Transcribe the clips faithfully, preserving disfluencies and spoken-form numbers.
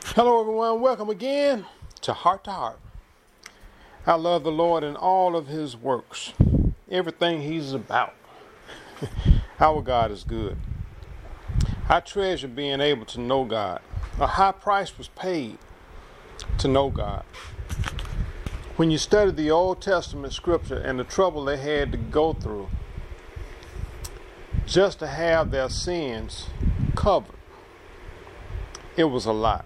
Hello, everyone. Welcome again to Heart to Heart. I love the Lord and all of his works, everything he's about. Our God is good. I treasure being able to know God. A high price was paid to know God. When you study the Old Testament scripture and the trouble they had to go through just to have their sins covered, it was a lot.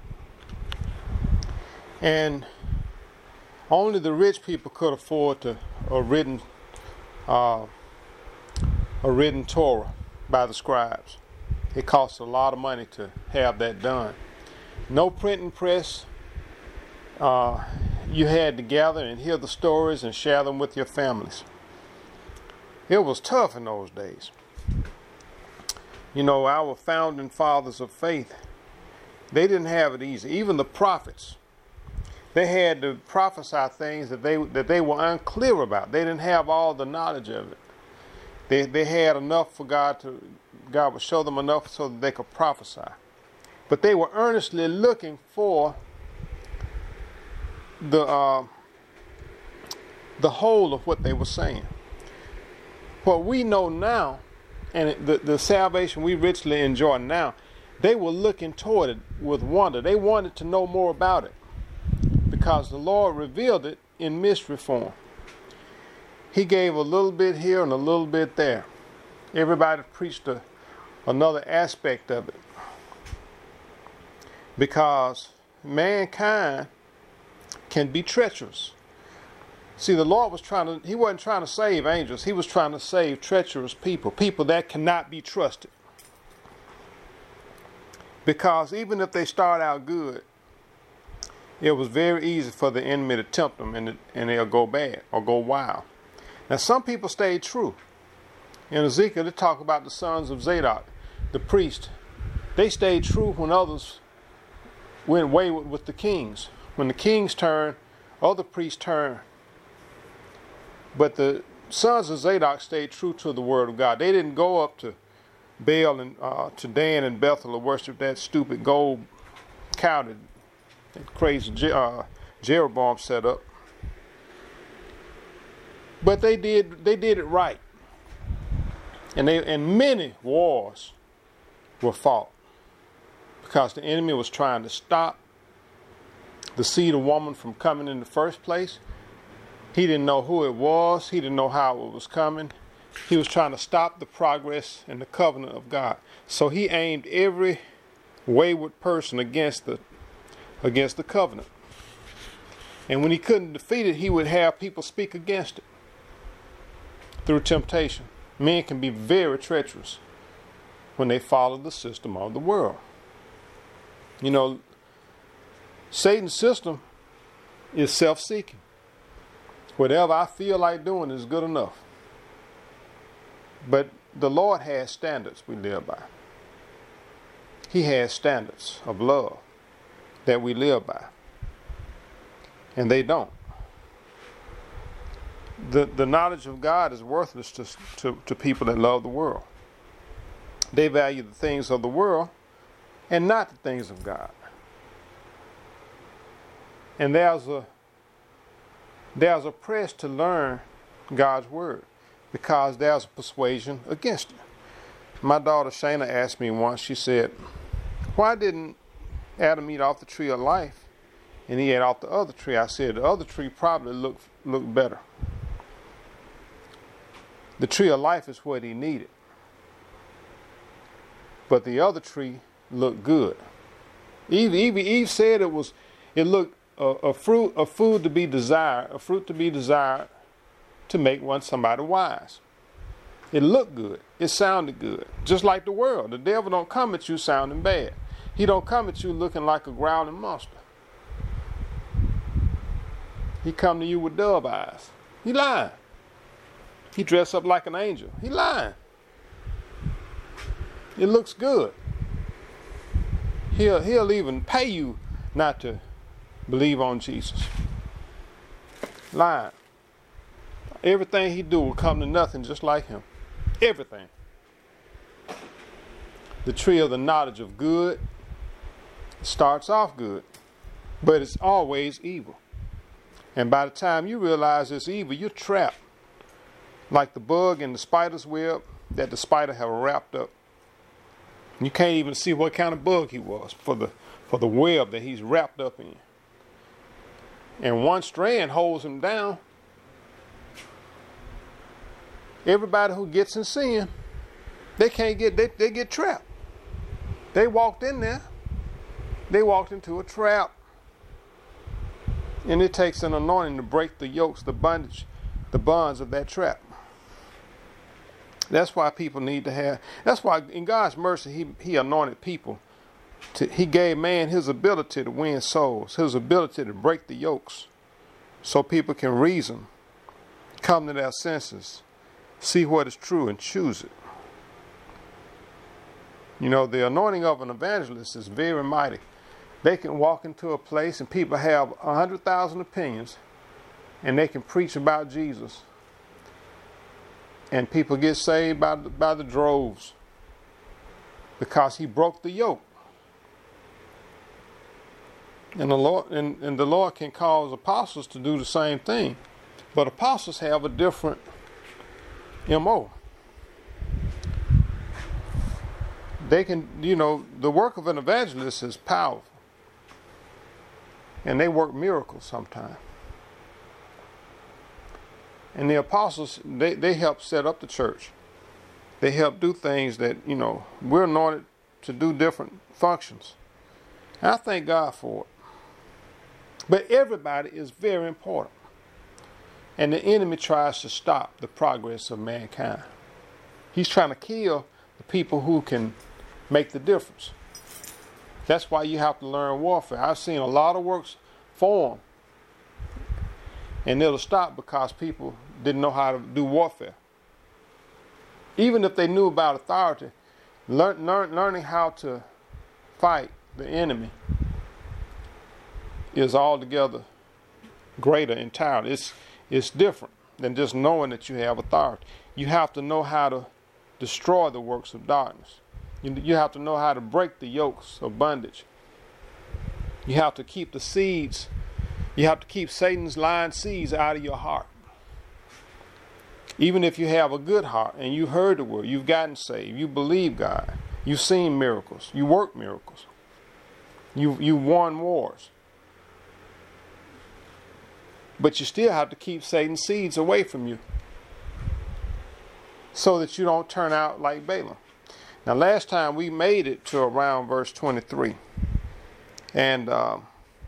And only the rich people could afford to a written uh, a written Torah by the scribes. It cost a lot of money to have that done. No printing press. Uh, you had to gather and hear the stories and share them with your families. It was tough in those days. You know, our founding fathers of faith, they didn't have it easy. Even the prophets, they had to prophesy things that they that they were unclear about. They didn't have all the knowledge of it. They they had enough for God to God would show them enough so that they could prophesy. But they were earnestly looking for the uh, the whole of what they were saying. What we know now, and the, the salvation we richly enjoy now, they were looking toward it with wonder. They wanted to know more about it because the Lord revealed it in mystery form. He gave a little bit here and a little bit there. Everybody preached a, another aspect of it because mankind can be treacherous. See, the Lord was trying to, he wasn't trying to save angels. He was trying to save treacherous people, people that cannot be trusted. Because even if they start out good, it was very easy for the enemy to tempt them and, and they'll go bad or go wild. Now, some people stayed true. In Ezekiel, they talk about the sons of Zadok, the priest. They stayed true when others went wayward with the kings. When the kings turned, other priests turned. But the sons of Zadok stayed true to the word of God. They didn't go up to Baal and uh, to Dan and Bethel to worship that stupid gold cow that, that crazy Je- uh, Jeroboam set up. But they did they did it right, and they and many wars were fought because the enemy was trying to stop the seed of woman from coming in the first place. He didn't know who it was. He didn't know how it was coming. He was trying to stop the progress and the covenant of God. So he aimed every wayward person against the against the covenant. And when he couldn't defeat it, he would have people speak against it through temptation. Men can be very treacherous when they follow the system of the world. You know, Satan's system is self-seeking. Whatever I feel like doing is good enough. But the Lord has standards we live by. He has standards of love that we live by. And they don't. The, the knowledge of God is worthless to, to, to people that love the world. They value the things of the world and not the things of God. And there's a there's a press to learn God's word because there's a persuasion against it. My daughter Shayna asked me once, she said, why didn't Adam eat off the tree of life and he ate off the other tree? I said, the other tree probably looked, looked better. The tree of life is what he needed. But the other tree looked good. Eve, Eve, Eve said it was, it looked a, a fruit, a food to be desired, a fruit to be desired to make one somebody wise. It looked good. It sounded good. Just like the world. The devil don't come at you sounding bad. He don't come at you looking like a growling monster. He come to you with dove eyes. He lying. He dressed up like an angel. He lying. It looks good. He'll, he'll even pay you not to believe on Jesus. Lying. Everything he do will come to nothing just like him. Everything. The tree of the knowledge of good starts off good, but it's always evil. And by the time you realize it's evil, you're trapped. Like the bug in the spider's web that the spider have wrapped up. You can't even see what kind of bug he was for the for the web that he's wrapped up in. And one strand holds him down. Everybody who gets in sin, they can't get they, they get trapped. They walked in there. They walked into a trap. And it takes an anointing to break the yokes, the bondage, the bonds of that trap. That's why people need to have, that's why in God's mercy, he, he anointed people. To, he gave man his ability to win souls, his ability to break the yokes so people can reason, come to their senses, see what is true and choose it. You know, the anointing of an evangelist is very mighty. They can walk into a place and people have a hundred thousand opinions and they can preach about Jesus. And people get saved by the, by the droves because he broke the yoke. And the Lord and, and the Lord can cause apostles to do the same thing. But apostles have a different M O. They can, you know, the work of an evangelist is powerful. And they work miracles sometimes. And the apostles, they, they help set up the church. They help do things that, you know, we're anointed to do different functions. And I thank God for it. But everybody is very important. And the enemy tries to stop the progress of mankind. He's trying to kill the people who can make the difference. That's why you have to learn warfare. I've seen a lot of works form. And it'll stop because people didn't know how to do warfare. Even if they knew about authority, learn, learn, learning how to fight the enemy is altogether greater entirely. It's, it's different than just knowing that you have authority. You have to know how to destroy the works of darkness. You, you have to know how to break the yokes of bondage. You have to keep the seeds. You have to keep Satan's lying seeds out of your heart. Even if you have a good heart and you heard the word, you've gotten saved, you believe God, you've seen miracles, you work miracles, you you won wars. But you still have to keep Satan's seeds away from you so that you don't turn out like Balaam. Now, last time we made it to around verse twenty-three. And uh,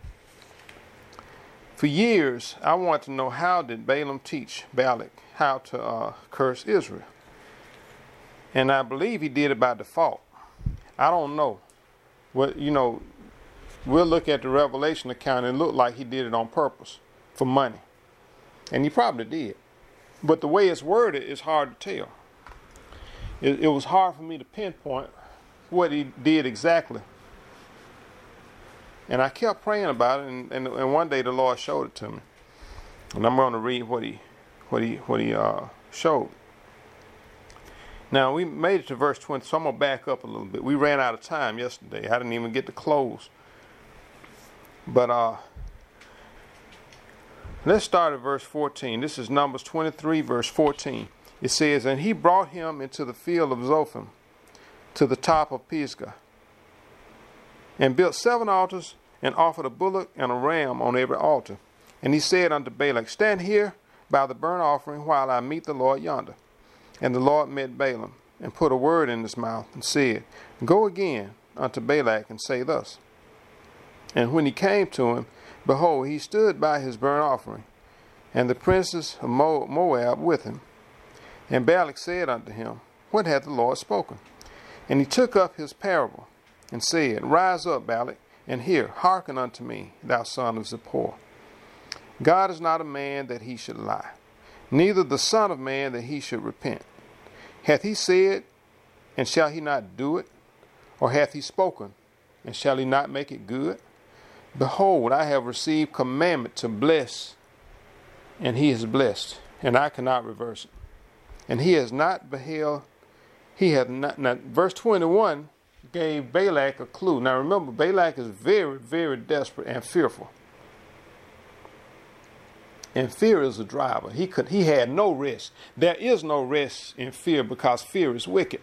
for years, I wanted to know, how did Balaam teach Balak how to uh, curse Israel? And I believe he did it by default. I don't know. What, you know, we'll look at the Revelation account and it looked like he did it on purpose for money. And he probably did. But the way it's worded is hard to tell. It, it was hard for me to pinpoint what he did exactly. And I kept praying about it, and, and, and one day the Lord showed it to me. And I'm going to read what he what he what he uh, showed. Now we made it to verse twenty, so I'm gonna back up a little bit. We ran out of time yesterday. I didn't even get to close. But uh, let's start at verse fourteen. This is Numbers twenty-three, verse fourteen. It says, "And he brought him into the field of Zophim, to the top of Pisgah, and built seven altars, and offered a bullock and a ram on every altar. And he said unto Balak, Stand here by the burnt offering while I meet the Lord yonder. And the Lord met Balaam, and put a word in his mouth, and said, Go again unto Balak, and say thus. And when he came to him, behold, he stood by his burnt offering, and the princes of Moab with him. And Balak said unto him, What hath the Lord spoken? And he took up his parable, and said, Rise up, Balak, and hear, hearken unto me, thou son of Zippor. God is not a man that he should lie, neither the son of man that he should repent. Hath he said, and shall he not do it? Or hath he spoken, and shall he not make it good? Behold, I have received commandment to bless, and he is blessed, and I cannot reverse it. And he has not beheld, he hath not, not verse twenty-one, gave Balak a clue. Now remember, Balak is very, very desperate and fearful. And fear is a driver. He could he had no rest. There is no rest in fear because fear is wicked.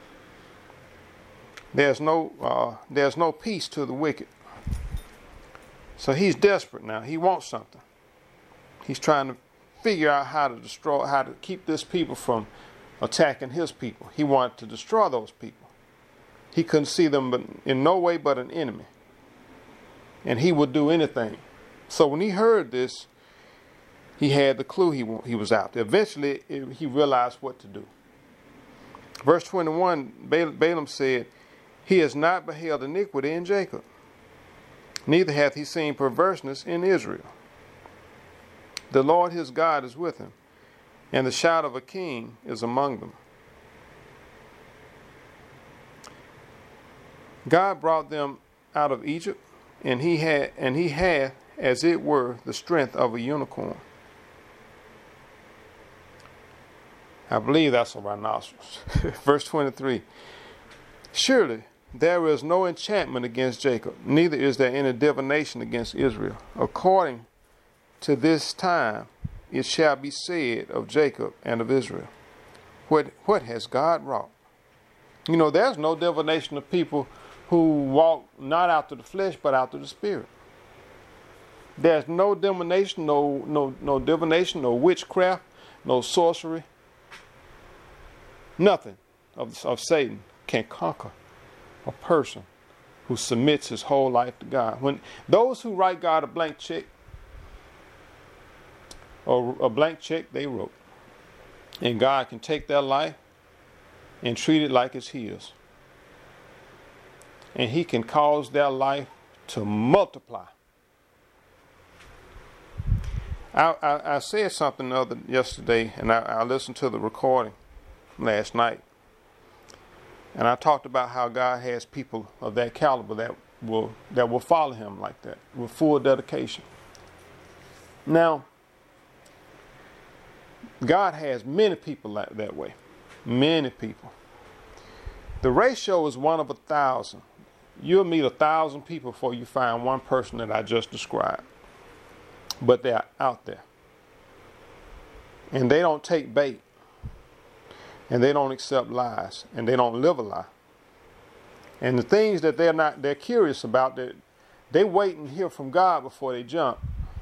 There's no uh, there's no peace to the wicked. So he's desperate now. He wants something. He's trying to figure out how to destroy, how to keep this people from attacking his people. He wanted to destroy those people. He couldn't see them but in no way but an enemy. And he would do anything. So when he heard this, he had the clue he, he was out there. Eventually, it, he realized what to do. Verse twenty-one, Balaam said, "He has not beheld iniquity in Jacob, neither hath he seen perverseness in Israel. The Lord his God is with him, and the shout of a king is among them." God brought them out of Egypt, and he had and he had, as it were, the strength of a unicorn. I believe that's a rhinoceros. Verse twenty-three. "Surely there is no enchantment against Jacob, neither is there any divination against Israel. According to this time it shall be said of Jacob and of Israel, What what has God wrought?" You know, there's no divination of people who walk not after the flesh but after the spirit. There's no divination, no no no divination, no witchcraft, no sorcery. Nothing of, of Satan can conquer a person who submits his whole life to God. When those who write God a blank check, or a blank check they wrote, and God can take their life and treat it like it's his, and he can cause their life to multiply. I, I, I said something other yesterday, and I, I listened to the recording last night, and I talked about how God has people of that caliber that will that will follow him like that with full dedication. Now, God has many people that, that way, many people. The ratio is one of a thousand. You'll meet a thousand people before you find one person that I just described, but they're out there, and they don't take bait. And they don't accept lies, and they don't live a lie. And the things that they're not, they're curious about, that they wait and hear from God before they jump,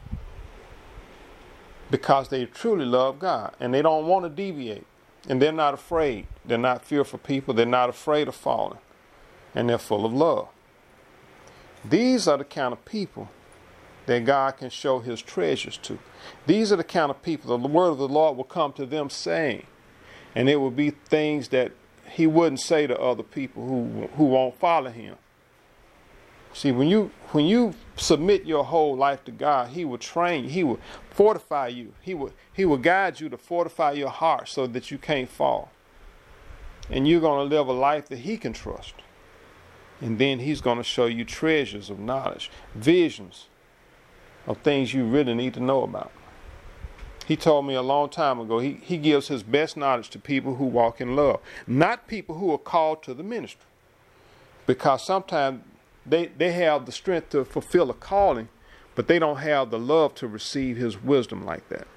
because they truly love God, and they don't want to deviate, and they're not afraid. They're not fearful people. They're not afraid of falling, and they're full of love. These are the kind of people that God can show his treasures to. These are the kind of people the word of the Lord will come to them saying. And it will be things that he wouldn't say to other people who who won't follow him. See, when you when you submit your whole life to God, he will train you. He will fortify you. He will he will guide you to fortify your heart so that you can't fall. And you're going to live a life that he can trust. And then he's going to show you treasures of knowledge, visions of things you really need to know about. He told me a long time ago, he, he gives his best knowledge to people who walk in love, not people who are called to the ministry. Because sometimes they, they have the strength to fulfill a calling, but they don't have the love to receive his wisdom like that.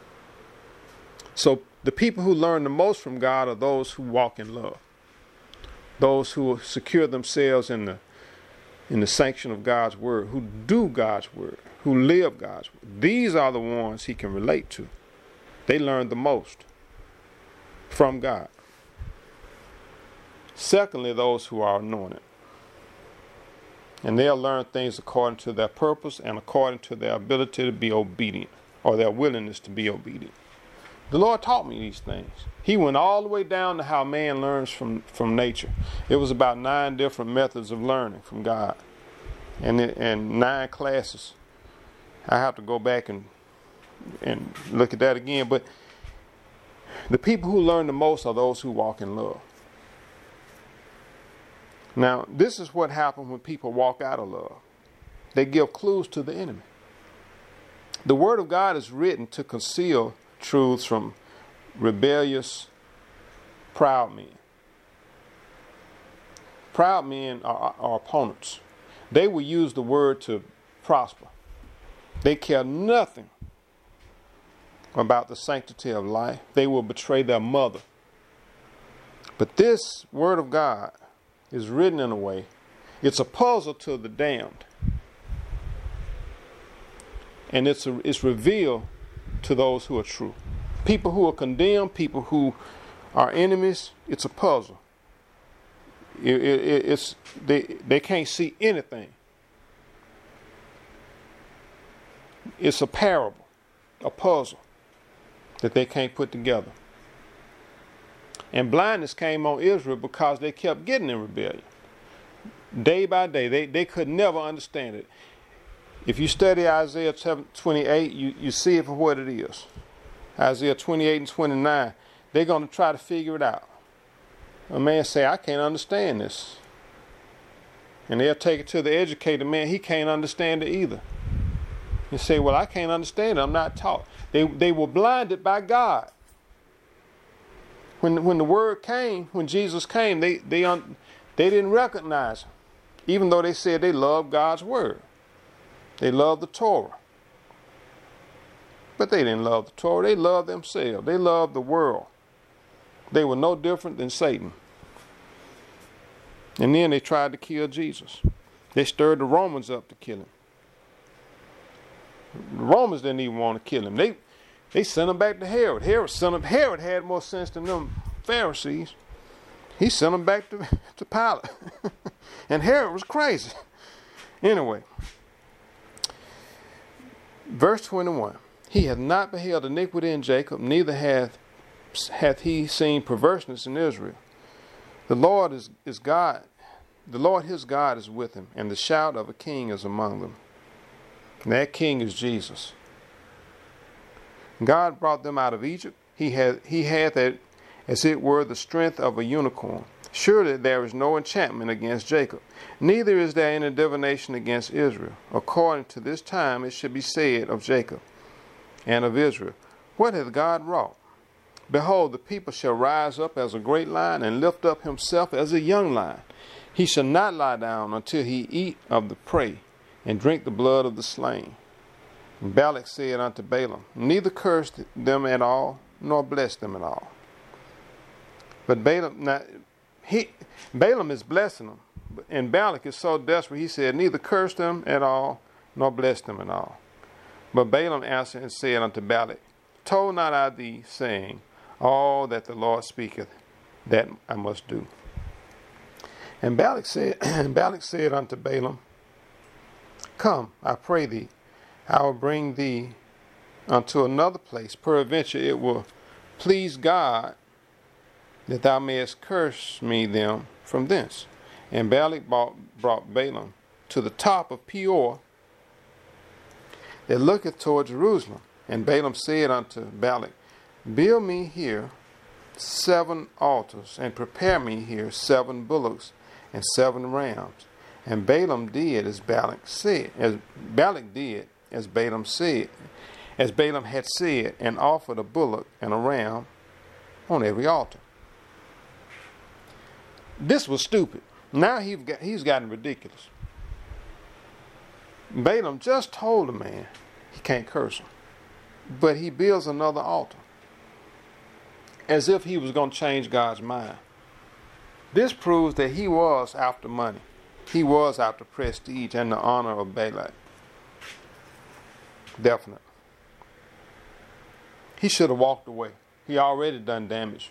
So the people who learn the most from God are those who walk in love, those who secure themselves in the in the sanction of God's word, who do God's word, who live God's word. These are the ones he can relate to. They learn the most from God. Secondly, those who are anointed. And they'll learn things according to their purpose and according to their ability to be obedient, or their willingness to be obedient. The Lord taught me these things. He went all the way down to how man learns from, from nature. It was about nine different methods of learning from God. And, it, and nine classes. I have to go back and, and look at that again. But the people who learn the most are those who walk in love. Now, this is what happens when people walk out of love. They give clues to the enemy. The Word of God is written to conceal truths from rebellious, proud men. Proud men are, are opponents. They will use the word to prosper. They care nothing about the sanctity of life. They will betray their mother. But this word of God is written in a way, it's a puzzle to the damned. And it's, a, it's revealed to those who are true. People who are condemned, people who are enemies, it's a puzzle. It, it, it's, they, they can't see anything. It's a parable, a puzzle that they can't put together. And blindness came on Israel because they kept getting in rebellion. Day by day, they, they could never understand it. If you study Isaiah twenty-eight, you, you see it for what it is. Isaiah twenty-eight and twenty-nine, they're going to try to figure it out. A man say, I can't understand this. And they'll take it to the educated man. He can't understand it either. You say, well, I can't understand it. I'm not taught. They, they were blinded by God. When, when the word came, when Jesus came, they, they, un, they didn't recognize him. Even though they said they loved God's word. They loved the Torah. But they didn't love the Torah. They loved themselves. They loved the world. They were no different than Satan. And then they tried to kill Jesus. They stirred the Romans up to kill him. The Romans didn't even want to kill him. They they sent him back to Herod. Herod sent him. Herod had more sense than them Pharisees. He sent him back to, to Pilate. And Herod was crazy. Anyway. Verse twenty-one. He hath not beheld iniquity in Jacob, neither hath hath he seen perverseness in Israel. The Lord is, is God. The Lord his God is with him, and the shout of a king is among them. And that king is Jesus. God brought them out of Egypt. He had he hath it as it were the strength of a unicorn. Surely there is no enchantment against Jacob, neither is there any divination against Israel. According to this time it should be said of Jacob and of Israel, what hath God wrought? Behold, the people shall rise up as a great lion, and lift up himself as a young lion. He shall not lie down until he eat of the prey, and drink the blood of the slain. And Balak said unto Balaam, neither curse them at all, nor bless them at all. But Balaam, now, he, Balaam is blessing them, and Balak is so desperate, he said, neither curse them at all, nor bless them at all. But Balaam answered and said unto Balak, told not I thee, saying, all that the Lord speaketh, that I must do. And Balak said, and Balak said unto Balaam, come, I pray thee, I will bring thee unto another place. Peradventure it will please God that thou mayest curse me them from thence. And Balak brought, brought Balaam to the top of Peor, that looketh toward Jerusalem. And Balaam said unto Balak, build me here seven altars, and prepare me here seven bullocks and seven rams. And Balaam did as Balak said, as Balak did as Balaam said, as Balaam had said, and offered a bullock and a ram on every altar. This was stupid. Now he's got, he's gotten ridiculous. Balaam just told the man he can't curse him, but he builds another altar as if he was going to change God's mind. This proves that he was after money. He was after prestige and the honor of Balak. Definitely. He should have walked away. He already done damage.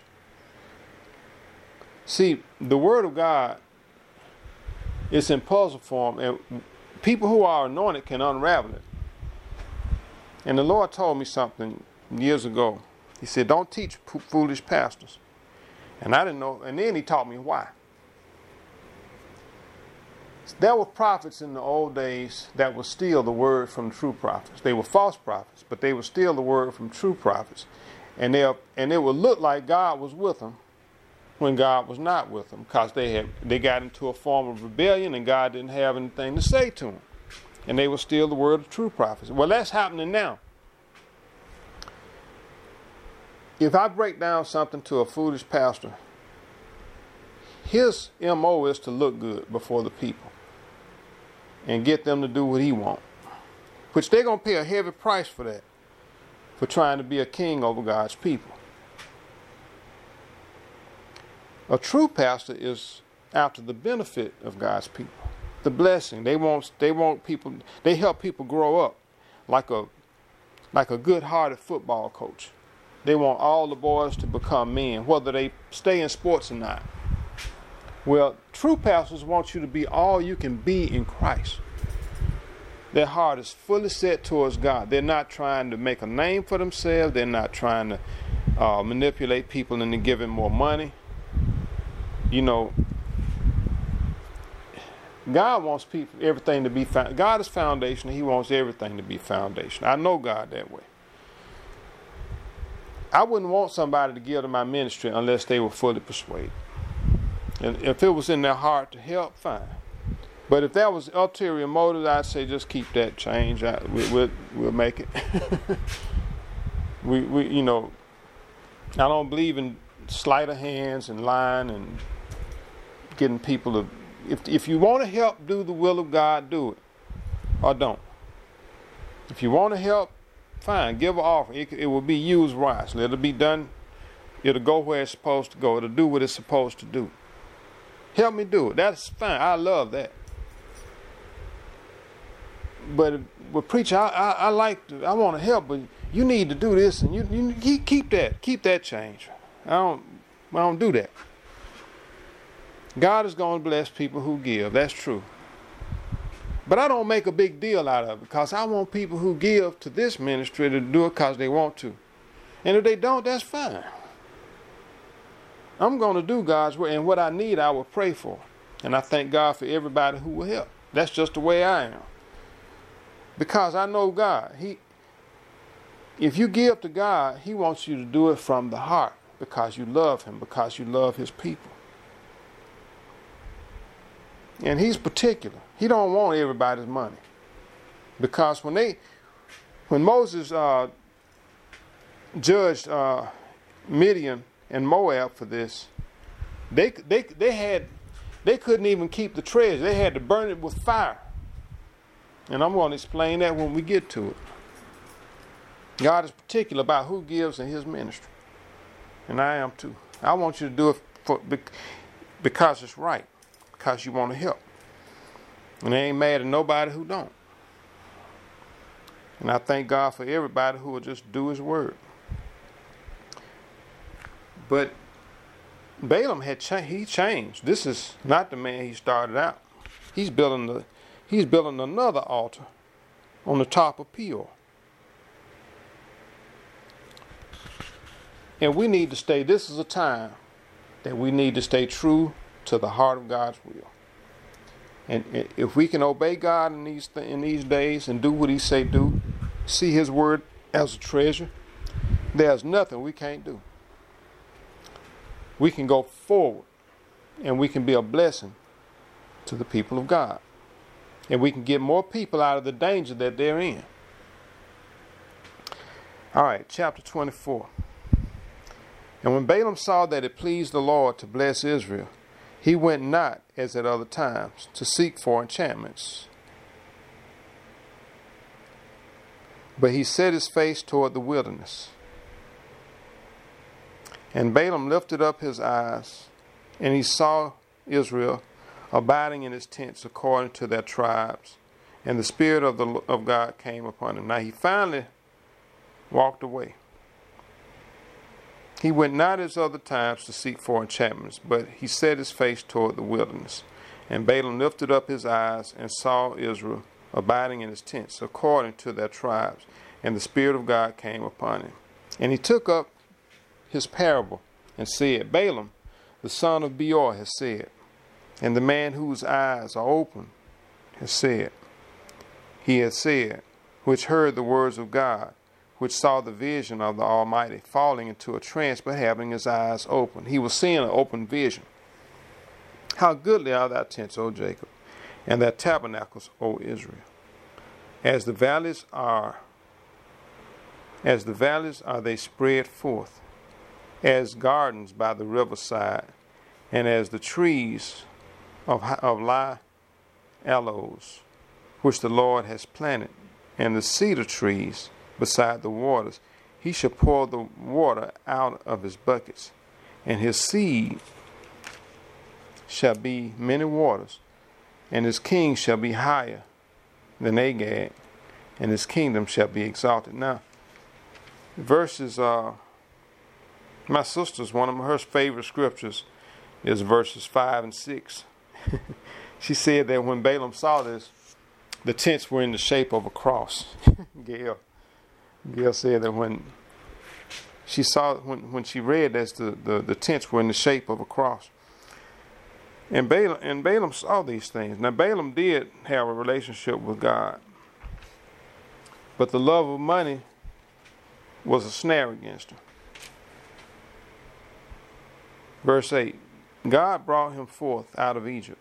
See, the word of God is in puzzle form, and people who are anointed can unravel it. And the Lord told me something years ago. He said, don't teach foolish pastors. And I didn't know, and then he taught me why. There were prophets in the old days that would steal the word from true prophets. They were false prophets, but they would steal the word from true prophets. And they and it would look like God was with them when God was not with them, because they had they got into a form of rebellion and God didn't have anything to say to them. And they would steal the word of true prophets. Well, that's happening now. If I break down something to a foolish pastor, his M O is to look good before the people and get them to do what he wants, which they're going to pay a heavy price for that, for trying to be a king over God's people. A true pastor is after the benefit of God's people, the blessing. They want they want people. They help people grow up like a like a good-hearted football coach. They want all the boys to become men, whether they stay in sports or not. Well, true pastors want you to be all you can be in Christ. Their heart is fully set towards God. They're not trying to make a name for themselves. They're not trying to uh, manipulate people into giving more money. You know, God wants people, everything to be found. God is foundational. He wants everything to be foundational. I know God that way. I wouldn't want somebody to give to my ministry unless they were fully persuaded. And if it was in their heart to help, fine. But if that was ulterior motive, I'd say just keep that change. I, we, we'll, we'll make it. we, we, you know, I don't believe in sleight of hands and lying and getting people to. If if you want to help do the will of God, do it, or don't. If you want to help, fine, give an offer. It, it will be used wisely. It'll be done. It'll go where it's supposed to go. It'll do what it's supposed to do. Help me do it. That's fine. I love that. But with preacher, I, I, I like to, I want to help, but you need to do this, and you, you keep that, keep that change. I don't, I don't do that. God is going to bless people who give. That's true. But I don't make a big deal out of it because I want people who give to this ministry to do it because they want to. And if they don't, that's fine. I'm going to do God's work, and what I need, I will pray for. And I thank God for everybody who will help. That's just the way I am. Because I know God. He, if you give to God, He wants you to do it from the heart because you love Him, because you love His people. And He's particular. He don't want everybody's money. Because when they, when Moses uh, judged uh, Midian and Moab for this, they they they had they couldn't even keep the treasure. They had to burn it with fire. And I'm going to explain that when we get to it. God is particular about who gives in His ministry. And I am too. I want you to do it for, because it's right. Because you want to help. And I ain't mad at nobody who don't. And I thank God for everybody who will just do His word. But Balaam had cha- he changed. This is not the man he started out. He's building the he's building another altar on the top of Peor. And we need to stay. This is a time that we need to stay true to the heart of God's will. And if we can obey God in these th- in these days and do what He say do, see His word as a treasure, there's nothing we can't do. We can go forward and we can be a blessing to the people of God. And we can get more people out of the danger that they're in. All right, chapter twenty-four. And when Balaam saw that it pleased the Lord to bless Israel, he went not, as at other times, to seek for enchantments. But he set his face toward the wilderness. And Balaam lifted up his eyes, and he saw Israel abiding in his tents according to their tribes. And the Spirit of, the, of God came upon him. Now he finally walked away. He went not as other times to seek for enchantments, but he set his face toward the wilderness. And Balaam lifted up his eyes and saw Israel abiding in his tents, according to their tribes. And the Spirit of God came upon him. And he took up his parable and said, Balaam, the son of Beor, has said, and the man whose eyes are open has said, he has said, which heard the words of God, which saw the vision of the Almighty, falling into a trance, but having his eyes open. He was seeing an open vision. How goodly are thy tents, O Jacob, and thy tabernacles, O Israel. As the valleys are, as the valleys are they spread forth, as gardens by the riverside, and as the trees of, of Li aloes, which the Lord has planted, and the cedar trees beside the waters. He shall pour the water out of his buckets, and his seed shall be many waters, and his king shall be higher than Agag, and his kingdom shall be exalted. Now, verses, uh, my sister's, one of her favorite scriptures is verses five and six. She said that when Balaam saw this, the tents were in the shape of a cross. Gail, Gail said that when she saw, when, when she read this, the, the, the tents were in the shape of a cross. And Balaam, and Balaam saw these things. Now, Balaam did have a relationship with God, but the love of money was a snare against him. Verse eight, God brought him forth out of Egypt.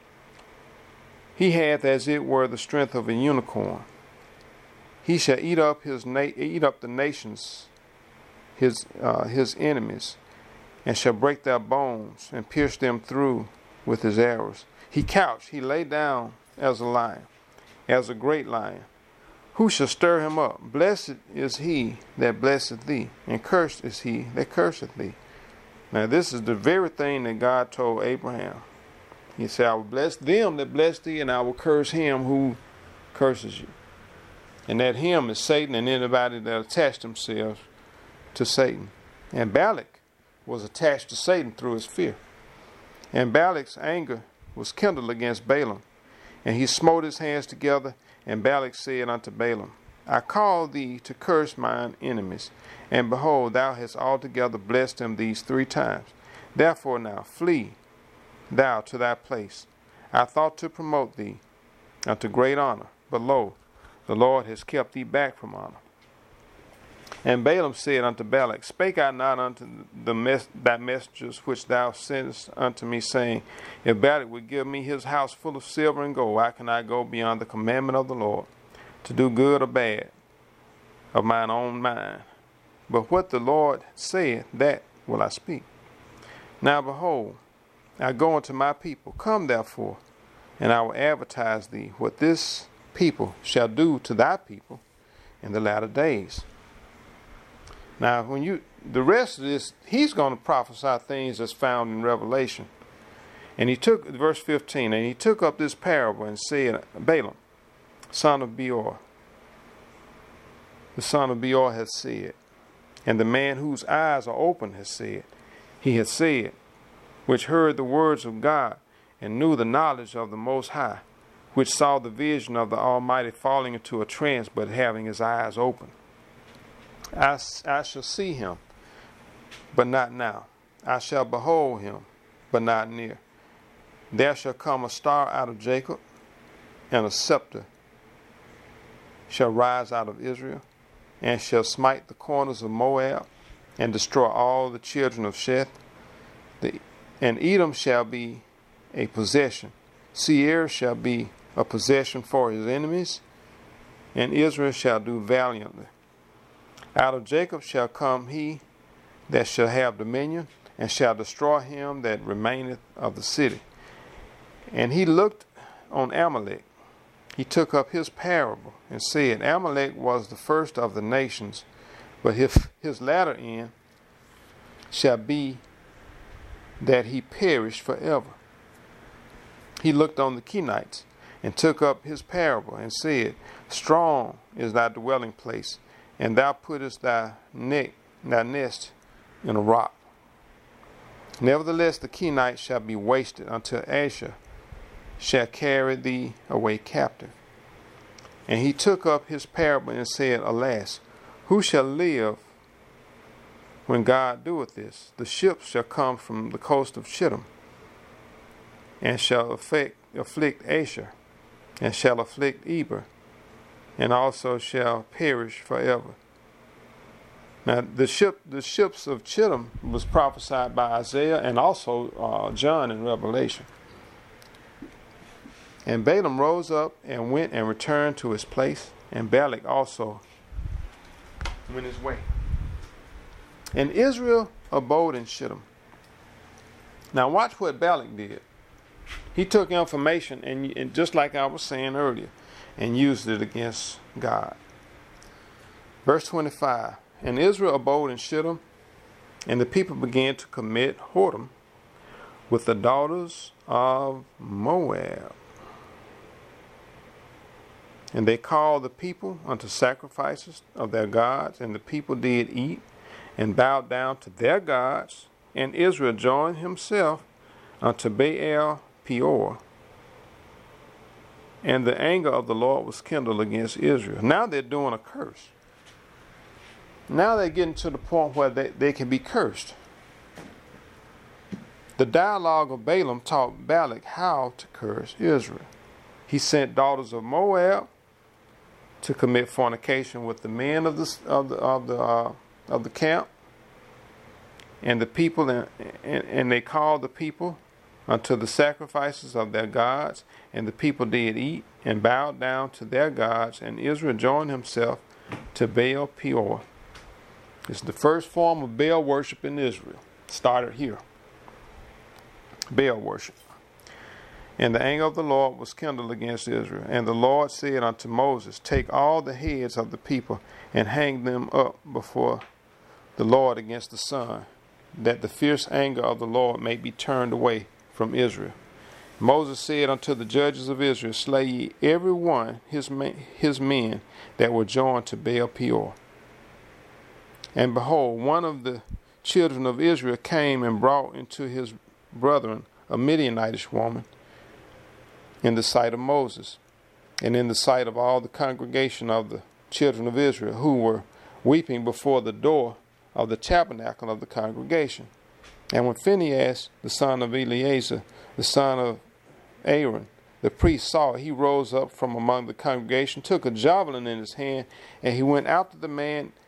He hath as it were the strength of a unicorn. He shall eat up his na- eat up the nations, his uh, his enemies, and shall break their bones and pierce them through with his arrows. He couched, he lay down as a lion, as a great lion. Who shall stir him up? Blessed is he that blesseth thee, and cursed is he that curseth thee. Now this is the very thing that God told Abraham. He said, I will bless them that bless thee, and I will curse him who curses you. And that him is Satan and anybody that attached themselves to Satan. And Balak was attached to Satan through his fear. And Balak's anger was kindled against Balaam. And he smote his hands together, and Balak said unto Balaam, I call thee to curse mine enemies, and behold, thou hast altogether blessed them these three times. Therefore now flee thou to thy place. I thought to promote thee unto great honor, but lo, the Lord has kept thee back from honor. And Balaam said unto Balak, Spake I not unto the mes- thy messengers which thou sentest unto me, saying, If Balak would give me his house full of silver and gold, why can I go beyond the commandment of the Lord, to do good or bad of mine own mind? But what the Lord said, that will I speak. Now behold, I go unto my people. Come therefore, and I will advertise thee what this people shall do to thy people in the latter days. Now, when you the rest of this, he's going to prophesy things that's found in Revelation. And he took, verse fifteen, and he took up this parable and said, Balaam, son of Beor, the son of Beor has said, and the man whose eyes are open has said, he has said, which heard the words of God and knew the knowledge of the Most High, which saw the vision of the Almighty falling into a trance, but having his eyes open. I, I shall see him, but not now. I shall behold him, but not near. There shall come a star out of Jacob, and a scepter shall rise out of Israel, and shall smite the corners of Moab, and destroy all the children of Sheth. The, and Edom shall be a possession. Seir shall be a possession for his enemies, and Israel shall do valiantly. Out of Jacob shall come he that shall have dominion, and shall destroy him that remaineth of the city. And he looked on Amalek. He took up his parable, and said, Amalek was the first of the nations, but his, his latter end shall be that he perish forever. He looked on the Kenites, and took up his parable, and said, Strong is thy dwelling place, and thou puttest thy neck, thy nest in a rock. Nevertheless, the Kenites shall be wasted until Asher shall carry thee away captive. And he took up his parable and said, Alas, who shall live when God doeth this? The ships shall come from the coast of Chittim, and shall afflict, afflict Asher, and shall afflict Eber, and also shall perish forever. Now, the ship, the ships of Chittim was prophesied by Isaiah and also uh, John in Revelation. And Balaam rose up and went and returned to his place, and Balak also went his way. And Israel abode in Shittim. Now watch what Balak did. He took information and, and just like I was saying earlier, and used it against God. Verse twenty-five. And Israel abode in Shittim, and the people began to commit whoredom with the daughters of Moab. And they called the people unto sacrifices of their gods, and the people did eat and bowed down to their gods, and Israel joined himself unto Baal Peor. And the anger of the Lord was kindled against Israel. Now they're doing a curse. Now they're getting to the point where they, they can be cursed. The dialogue of Balaam taught Balak how to curse Israel. He sent daughters of Moab to commit fornication with the men of the of the of the uh, of the camp, and the people, and, and and they called the people unto the sacrifices of their gods, and the people did eat and bowed down to their gods, and Israel joined himself to Baal Peor. It's the first form of Baal worship in Israel. Started here. Baal worship. And the anger of the Lord was kindled against Israel. And the Lord said unto Moses, take all the heads of the people and hang them up before the Lord against the sun, that the fierce anger of the Lord may be turned away from Israel. Moses said unto the judges of Israel, slay ye every one his, man, his men that were joined to Baal Peor. And behold, one of the children of Israel came and brought into his brethren a Midianitish woman in the sight of Moses, and in the sight of all the congregation of the children of Israel, who were weeping before the door of the tabernacle of the congregation. And when Phinehas, the son of Eleazar, the son of Aaron, the priest, saw it, he rose up from among the congregation, took a javelin in his hand, and he went after the man